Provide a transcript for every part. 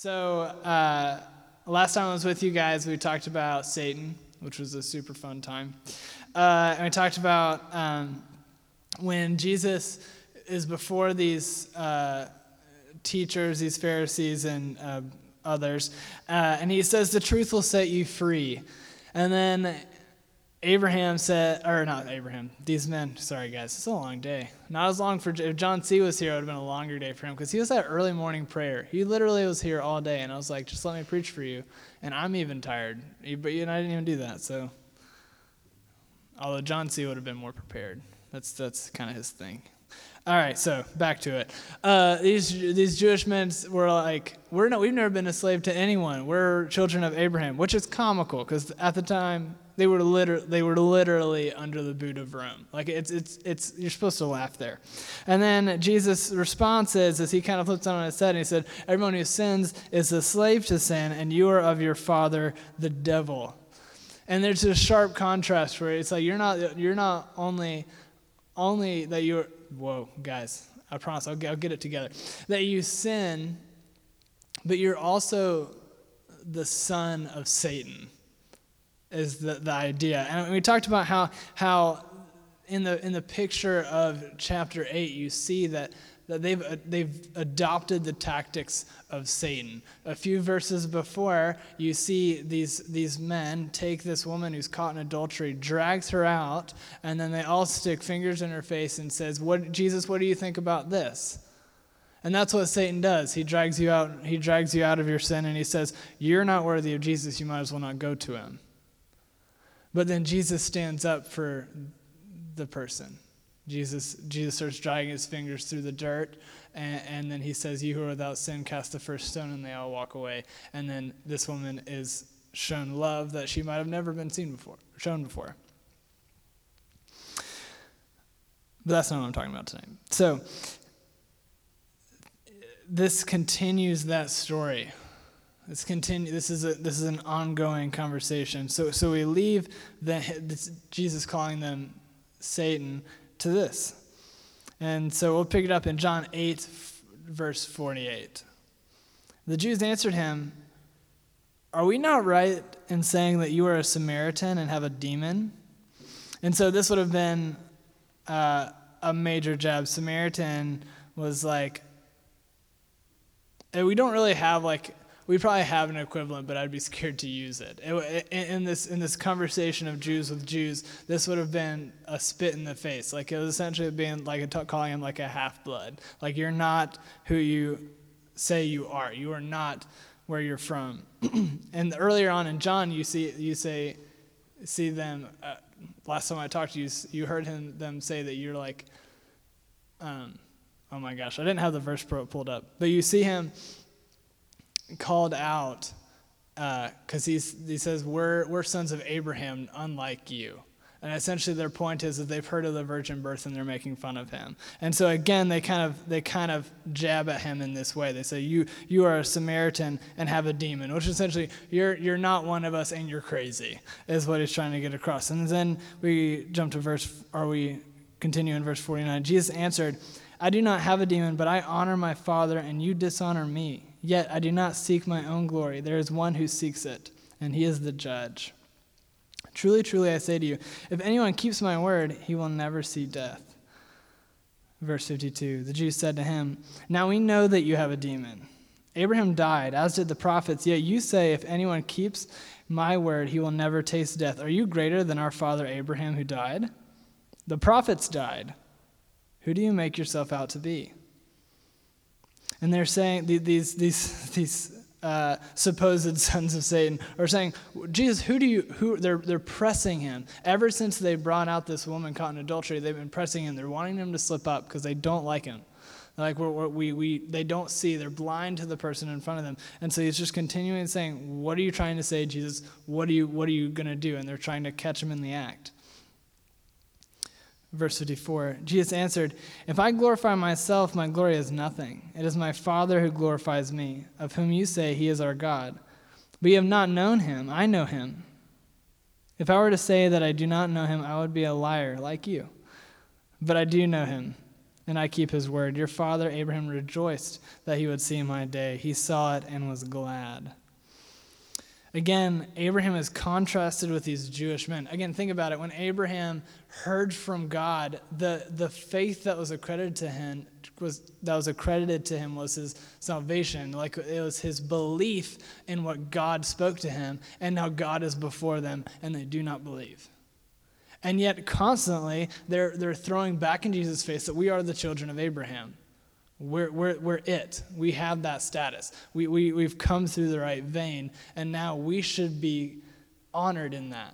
So last time I was with you guys, we talked about Satan, which was a super fun time. And we talked about when Jesus is before these teachers, these Pharisees and others, and he says, the truth will set you free. And then Abraham said, or not Abraham, these men, sorry guys, it's a long day. Not as long for, if John C. was here, it would have been a longer day for him, because he was at early morning prayer. He literally was here all day, and I was like, just let me preach for you. And I'm even tired, but I didn't even do that, so. Although John C. would have been more prepared. That's kind of his thing. All right, so back to it. These Jewish men were like, we've never been a slave to anyone. We're children of Abraham, which is comical, because at the time, they were literally under the boot of Rome. Like it's you're supposed to laugh there. And then Jesus' response is, as he kind of flips on his head, and he said, everyone who sins is a slave to sin, and you are of your father, the devil. And there's a sharp contrast where it's like you're not only that you're, whoa, guys, I promise I'll get it together, that you sin, but you're also the son of Satan. Is the idea. And we talked about how in the picture of chapter 8 you see that they've adopted the tactics of Satan. A few verses before, you see these men take this woman who's caught in adultery, drags her out, and then they all stick fingers in her face and says, Jesus, what do you think about this? And that's what Satan does. He drags you out of your sin, and he says, you're not worthy of Jesus, you might as well not go to him. But then Jesus stands up for the person. Jesus starts dragging his fingers through the dirt, and then he says, you who are without sin, cast the first stone, and they all walk away. And then this woman is shown love that she might have never been shown before. But that's not what I'm talking about tonight. So this continues that story. This is an ongoing conversation. So we leave Jesus calling them Satan to this. And so we'll pick it up in John 8, verse 48. The Jews answered him, are we not right in saying that you are a Samaritan and have a demon? And so this would have been a major jab. Samaritan was like, we don't really have we probably have an equivalent, but I'd be scared to use it. In this conversation of Jews with Jews, this would have been a spit in the face. Like it was essentially being calling him like a half-blood. Like you're not who you say you are. You are not where you're from. And earlier on in John, you see them. Last time I talked to you, you heard them say that you're like. Oh my gosh, I didn't have the verse pulled up, but you see him called out because he says we're sons of Abraham, unlike you, and essentially their point is that they've heard of the virgin birth and they're making fun of him. And so again, they kind of jab at him in this way. They say you are a Samaritan and have a demon, which essentially you're not one of us and you're crazy, is what he's trying to get across. And then we continue in verse 49. Jesus answered, I do not have a demon, but I honor my Father, and you dishonor me. Yet I do not seek my own glory. There is one who seeks it, and he is the judge. Truly, truly, I say to you, if anyone keeps my word, he will never see death. Verse 52, the Jews said to him, now we know that you have a demon. Abraham died, as did the prophets, yet you say, if anyone keeps my word, he will never taste death. Are you greater than our father Abraham who died? The prophets died. Who do you make yourself out to be? And they're saying, these supposed sons of Satan are saying, Jesus, they're pressing him. Ever since they brought out this woman caught in adultery, they've been pressing him. They're wanting him to slip up because they don't like him. Like they don't see, they're blind to the person in front of them. And so he's just continuing saying, what are you trying to say, Jesus? What are you going to do? And they're trying to catch him in the act. Verse 54, Jesus answered, if I glorify myself, my glory is nothing. It is my Father who glorifies me, of whom you say he is our God. But you have not known him. I know him. If I were to say that I do not know him, I would be a liar like you. But I do know him, and I keep his word. Your father Abraham rejoiced that he would see my day. He saw it and was glad. Again, Abraham is contrasted with these Jewish men. Again, think about it. When Abraham heard from God, the faith that was accredited to him was his salvation. Like it was his belief in what God spoke to him, and now God is before them, and they do not believe. And yet, constantly, they're throwing back in Jesus' face that we are the children of Abraham. We're it. We have that status. We've come through the right vein, and now we should be honored in that.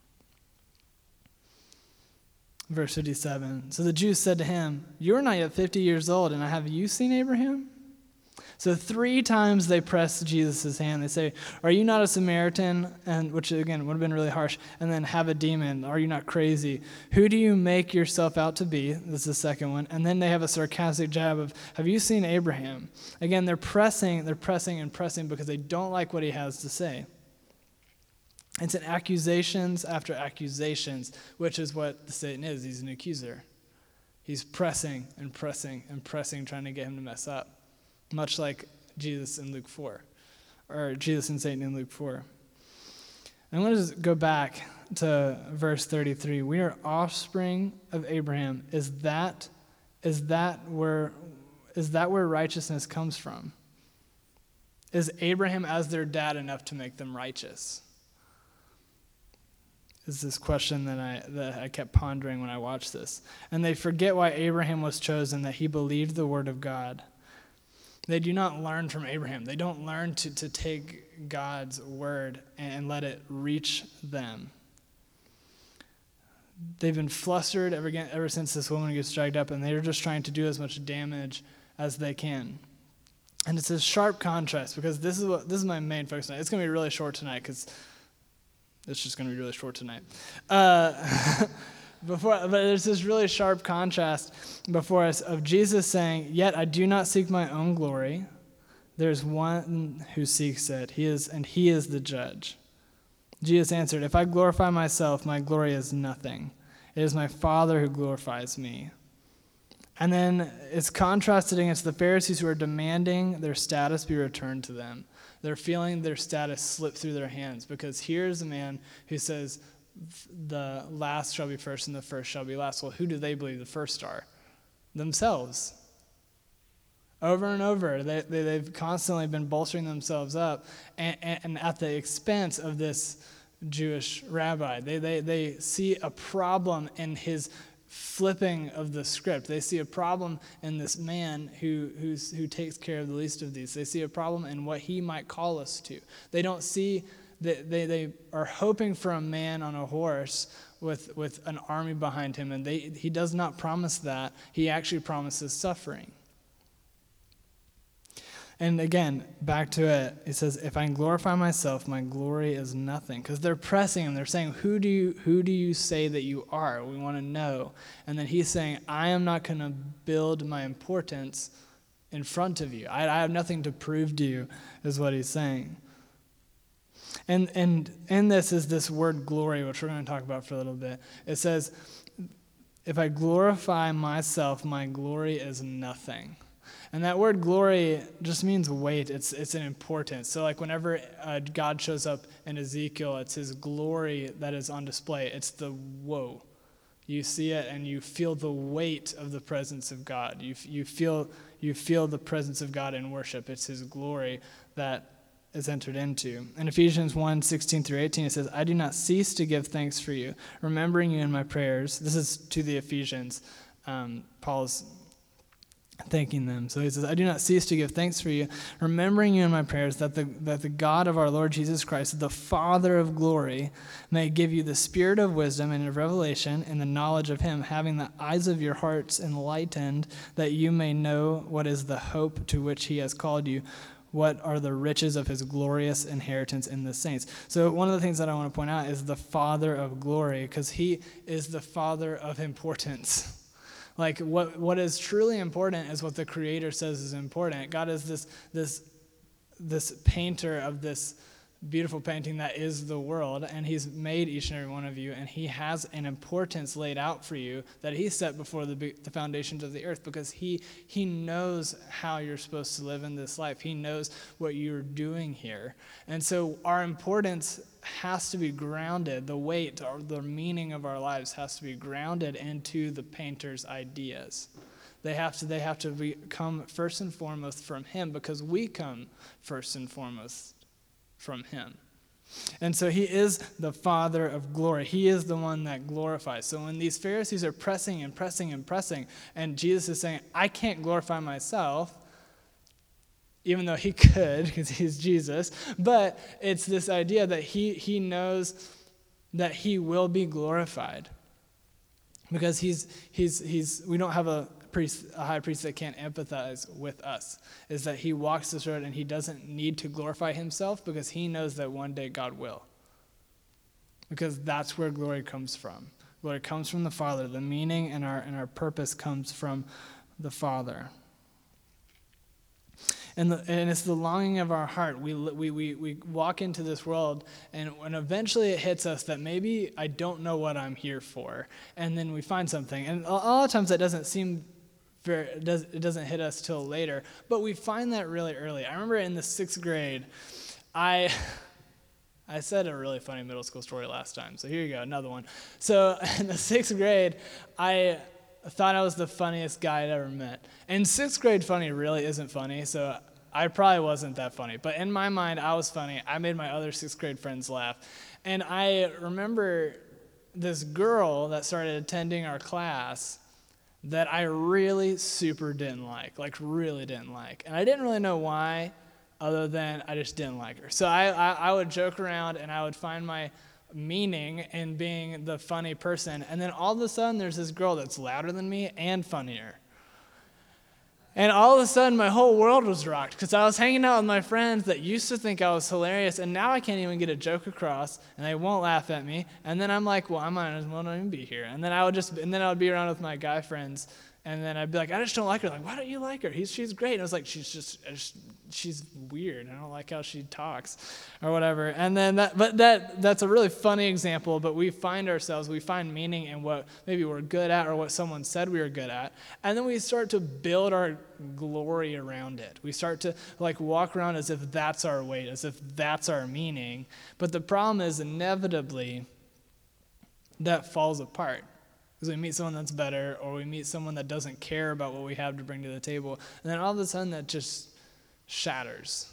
Verse 57. So the Jews said to him, "You are not yet 50 years old, and have you seen Abraham?" So 3 times they press Jesus' hand. They say, "Are you not a Samaritan?" And which again would have been really harsh. And then, "Have a demon. Are you not crazy? Who do you make yourself out to be?" This is the second one. And then they have a sarcastic jab of, "Have you seen Abraham?" Again, they're pressing because they don't like what he has to say. It's an accusations after accusations, which is what Satan is. He's an accuser. He's pressing and pressing and pressing, trying to get him to mess up. Much like Jesus in Luke 4, or Jesus and Satan in Luke 4. I'm going to just go back to verse 33. We are offspring of Abraham. Is that where righteousness comes from? Is Abraham as their dad enough to make them righteous? Is this question that I kept pondering when I watched this. And they forget why Abraham was chosen, that he believed the word of God. They do not learn from Abraham. They don't learn to take God's word and let it reach them. They've been flustered ever since this woman gets dragged up, and they're just trying to do as much damage as they can. And it's a sharp contrast, because this is my main focus tonight. It's going to be really short tonight, because it's just going to be really short tonight. But there's this really sharp contrast before us of Jesus saying, "Yet I do not seek my own glory. There's one who seeks it. He is the judge." Jesus answered, "If I glorify myself, my glory is nothing. It is my Father who glorifies me." And then it's contrasted against the Pharisees, who are demanding their status be returned to them. They're feeling their status slip through their hands, because here's a man who says, "The last shall be first and the first shall be last." Well, who do they believe the first are? Themselves. Over and over, they've constantly been bolstering themselves up, and at the expense of this Jewish rabbi. They see a problem in his flipping of the script. They see a problem in this man who takes care of the least of these. They see a problem in what he might call us to. They don't see that they are hoping for a man on a horse with an army behind him, and he does not promise that. He actually promises suffering. And again, back to it, it says, "If I glorify myself, my glory is nothing." Because they're pressing him. They're saying, who do you say that you are? We want to know. And then he's saying, I am not going to build my importance in front of you. I have nothing to prove to you, is what he's saying. And in this is this word glory, which we're going to talk about for a little bit. It says, "If I glorify myself, my glory is nothing." And that word glory just means weight. It's an importance. So like whenever God shows up in Ezekiel, it's his glory that is on display. It's the whoa. You see it and you feel the weight of the presence of God. You feel the presence of God in worship. It's his glory that is entered into. In Ephesians 1:16-18, it says, "I do not cease to give thanks for you, remembering you in my prayers." This is to the Ephesians. Paul's thanking them. So he says, "I do not cease to give thanks for you, remembering you in my prayers, that the God of our Lord Jesus Christ, the Father of glory, may give you the spirit of wisdom and of revelation in the knowledge of him, having the eyes of your hearts enlightened, that you may know what is the hope to which he has called you, what are the riches of his glorious inheritance in the saints." So one of the things that I want to point out is the Father of glory, because he is the Father of importance. Like what is truly important is what the Creator says is important. God is this painter of this beautiful painting that is the world, and he's made each and every one of you, and he has an importance laid out for you that he set before the foundations of the earth, because he knows how you're supposed to live in this life. He knows what you're doing here. And so our importance has to be grounded, the weight or the meaning of our lives has to be grounded into the painter's ideas. They have to come first and foremost from him, because we come first and foremost from him. And so he is the Father of glory. He is the one that glorifies. So when these Pharisees are pressing and pressing and pressing, and Jesus is saying, I can't glorify myself, even though he could, because he's Jesus, but it's this idea that he knows that he will be glorified. Because we don't have a high priest that can't empathize with us, is that he walks this road and he doesn't need to glorify himself, because he knows that one day God will. Because that's where glory comes from. Glory comes from the Father. The meaning and our purpose comes from the Father. And it's the longing of our heart. We walk into this world, and eventually it hits us that maybe I don't know what I'm here for. And then we find something. And a lot of times that doesn't seem it doesn't hit us till later. But we find that really early. I remember in the 6th grade, I said a really funny middle school story last time. So here you go, another one. So in the 6th grade, I thought I was the funniest guy I'd ever met. And 6th grade funny really isn't funny, so I probably wasn't that funny. But in my mind, I was funny. I made my other 6th grade friends laugh. And I remember this girl that started attending our class that I really super didn't like really didn't like. And I didn't really know why, other than I just didn't like her. So I would joke around, and I would find my meaning in being the funny person. And then all of a sudden, there's this girl that's louder than me and funnier. And all of a sudden, my whole world was rocked, because I was hanging out with my friends that used to think I was hilarious, and now I can't even get a joke across, and they won't laugh at me. And then I'm like, well, I might as well not even be here. And then I would be around with my guy friends, and then I'd be like, I just don't like her. Like, why don't you like her? She's great. And I was like, she's weird. I don't like how she talks, or whatever. And then that's a really funny example. But we find meaning in what maybe we're good at, or what someone said we were good at, and then we start to build our glory around it. We start to walk around as if that's our weight, as if that's our meaning. But the problem is, inevitably, that falls apart. Because we meet someone that's better, or we meet someone that doesn't care about what we have to bring to the table, and then all of a sudden that just shatters.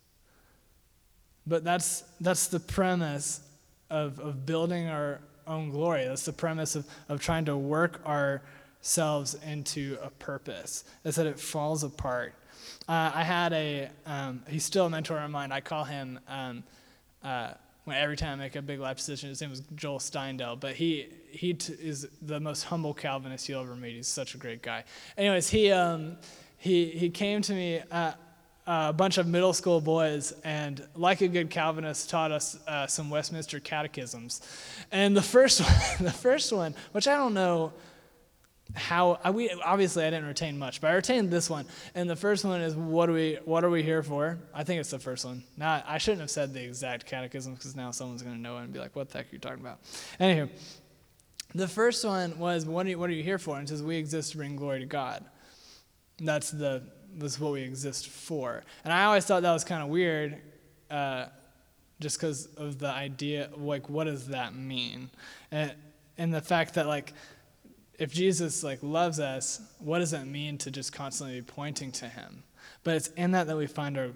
But that's the premise of building our own glory. That's the premise of trying to work ourselves into a purpose. Is that it falls apart. I had he's still a mentor of mine. I call him, every time I make a big life decision, his name is Joel Steindel, but he is the most humble Calvinist you'll ever meet. He's such a great guy. Anyways, he came to me, a bunch of middle school boys, and like a good Calvinist, taught us some Westminster catechisms. And the first one, which I don't know how, obviously I didn't retain much, but I retained this one. And the first one is, what are we here for? I think it's the first one. Now, I shouldn't have said the exact catechism, because now someone's going to know it and be like, what the heck are you talking about? Anywho, the first one was, what are you here for? And it says, we exist to bring glory to God. That's what we exist for. And I always thought that was kind of weird, just because of the idea, what does that mean? And the fact that, if Jesus loves us, what does that mean to just constantly be pointing to him? But it's in that we find our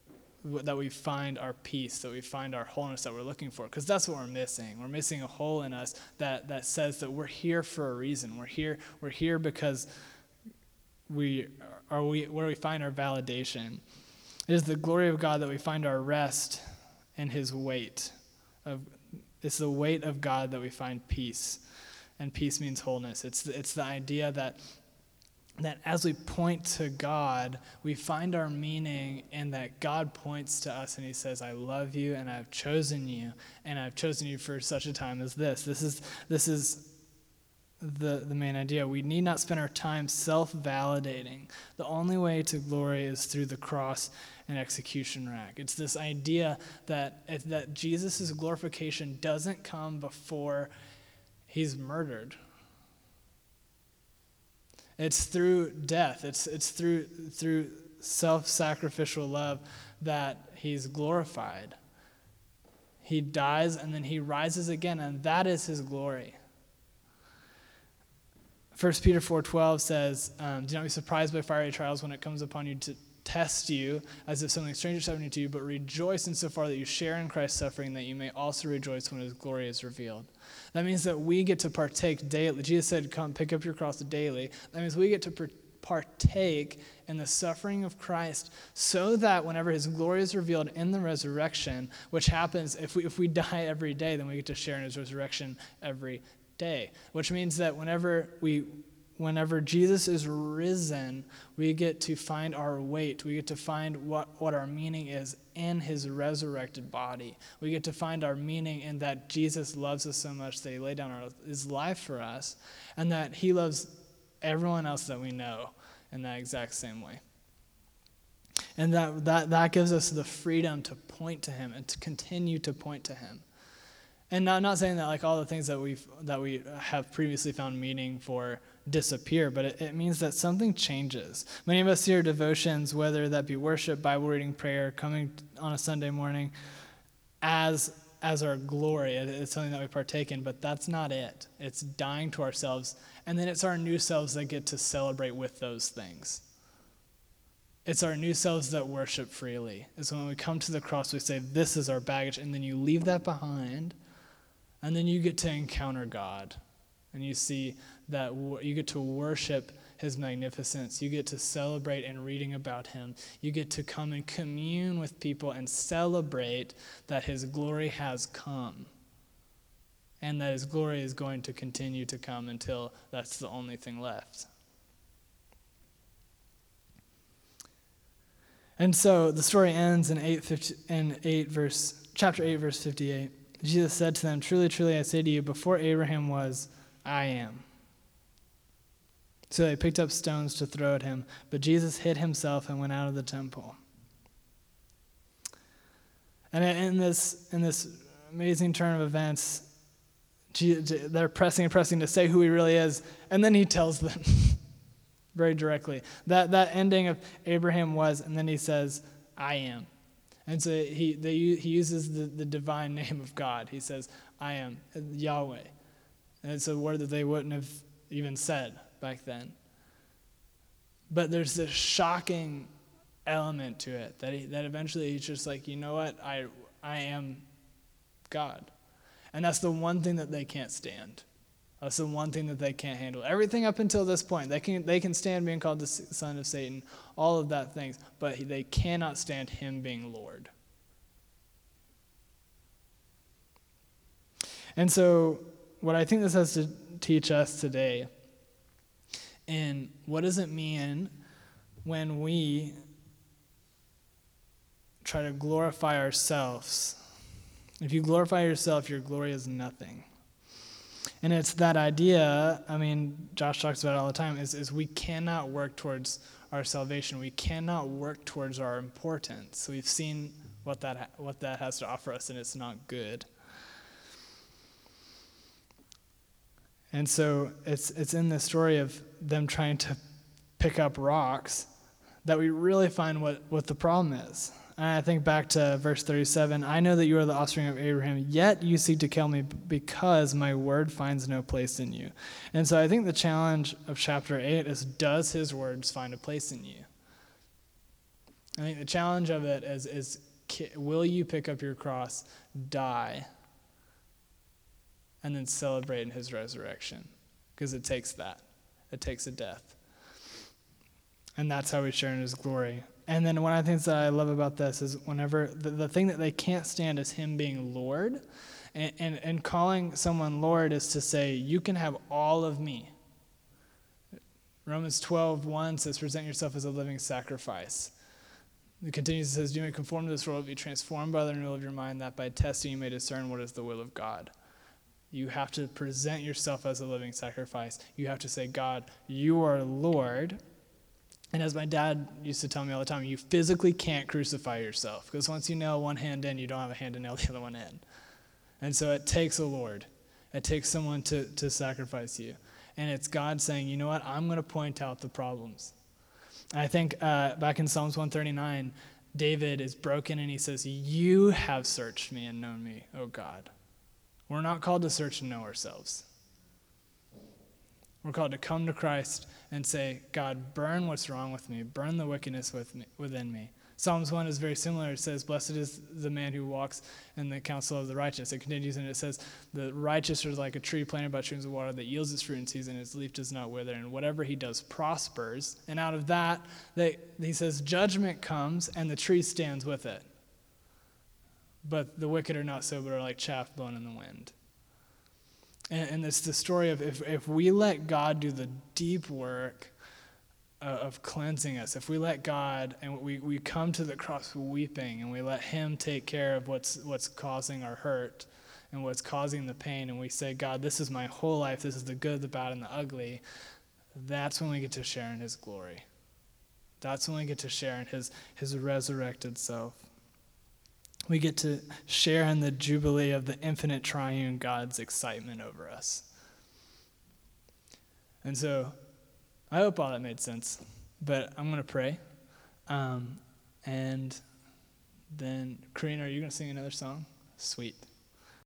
peace, that we find our wholeness that we're looking for, because that's what we're missing. We're missing a hole in us that says that we're here for a reason. We're here because where we find our validation. It is the glory of God that we find our rest in his weight. It's the weight of God that we find peace. And peace means wholeness. It's the idea that as we point to God, we find our meaning in that God points to us and he says, I love you and I've chosen you, and I've chosen you for such a time as this. This is the main idea. We need not spend our time self-validating. The only way to glory is through the cross an execution rack. It's this idea that Jesus' glorification doesn't come before he's murdered. It's through death. It's through self-sacrificial love that he's glorified. He dies and then he rises again, and that is his glory. 1 Peter 4:12 says, do not be surprised by fiery trials when it comes upon you to test you as if something strange is happening to you, but rejoice insofar that you share in Christ's suffering, that you may also rejoice when his glory is revealed. That means that we get to partake daily. Jesus said, come pick up your cross daily. That means we get to partake in the suffering of Christ so that whenever his glory is revealed in the resurrection, which happens if we die every day, then we get to share in his resurrection every day, which means that whenever Jesus is risen, we get to find our weight. We get to find what our meaning is in his resurrected body. We get to find our meaning in that Jesus loves us so much that he laid down his life for us, and that he loves everyone else that we know in that exact same way. And that gives us the freedom to point to him and to continue to point to him. And I'm not saying that like all the things that we have previously found meaning for disappear, but it means that something changes. Many of us see our devotions, whether that be worship, Bible reading, prayer, coming on a Sunday morning, as our glory. It's something that we partake in, but that's not it. It's dying to ourselves, and then it's our new selves that get to celebrate with those things. It's our new selves that worship freely. It's when we come to the cross, we say, this is our baggage, and then you leave that behind, and then you get to encounter God. And you see that you get to worship his magnificence. You get to celebrate in reading about him. You get to come and commune with people and celebrate that his glory has come. And that his glory is going to continue to come until that's the only thing left. And so the story ends in chapter 8, verse 58. Jesus said to them, truly, truly, I say to you, before Abraham was, I am. So they picked up stones to throw at him, but Jesus hid himself and went out of the temple. And in this amazing turn of events, they're pressing and pressing to say who he really is, and then he tells them very directly. That ending of Abraham was, and then he says, I am. And so he uses the divine name of God. He says, I am Yahweh. And it's a word that they wouldn't have even said back then. But there's this shocking element to it that eventually he's just like, you know what? I am God. And that's the one thing that they can't stand. That's the one thing that they can't handle. Everything up until this point, they can stand being called the son of Satan, all of that things, but they cannot stand him being Lord. And so what I think this has to teach us today in what does it mean when we try to glorify ourselves. If you glorify yourself, your glory is nothing. And it's that idea, Josh talks about it all the time, is we cannot work towards our salvation. We cannot work towards our importance. We've seen what that has to offer us, and it's not good. And so it's in the story of them trying to pick up rocks that we really find what the problem is. And I think back to verse 37, I know that you are the offspring of Abraham, yet you seek to kill me because my word finds no place in you. And so I think the challenge of chapter 8 is, does his words find a place in you? I think the challenge of it is will you pick up your cross, die, and then celebrate in his resurrection? Because it takes that. It takes a death. And that's how we share in his glory. And then one of the things that I love about this is whenever the thing that they can't stand is him being Lord. And calling someone Lord is to say, you can have all of me. Romans 12:1 says, present yourself as a living sacrifice. It continues, it says, do not conform to this world, be transformed by the renewal of your mind, that by testing you may discern what is the will of God. You have to present yourself as a living sacrifice. You have to say, God, you are Lord, And as my dad used to tell me all the time, you physically can't crucify yourself, because once you nail one hand in, you don't have a hand to nail the other one in. And so it takes a Lord. It takes someone to sacrifice you. And it's God saying, you know what, I'm going to point out the problems. And I think back in Psalms 139, David is broken and he says, you have searched me and known me, O God. We're not called to search and know ourselves. We're called to come to Christ and say, God, burn what's wrong with me. Burn the wickedness within me. Psalms 1 is very similar. It says, blessed is the man who walks in the counsel of the righteous. It continues and it says, the righteous is like a tree planted by streams of water that yields its fruit in season, its leaf does not wither, and whatever he does prospers. And out of that, he says, judgment comes and the tree stands with it. But the wicked are not so, but are like chaff blown in the wind. And it's the story of if we let God do the deep work of cleansing us, if we let God, and we come to the cross weeping, and we let him take care of what's causing our hurt and what's causing the pain, and we say, God, this is my whole life, this is the good, the bad, and the ugly, that's when we get to share in his glory. That's when we get to share in his resurrected self. We get to share in the jubilee of the infinite triune God's excitement over us. And so, I hope all that made sense. But I'm going to pray. And then, Karina, are you going to sing another song? Sweet.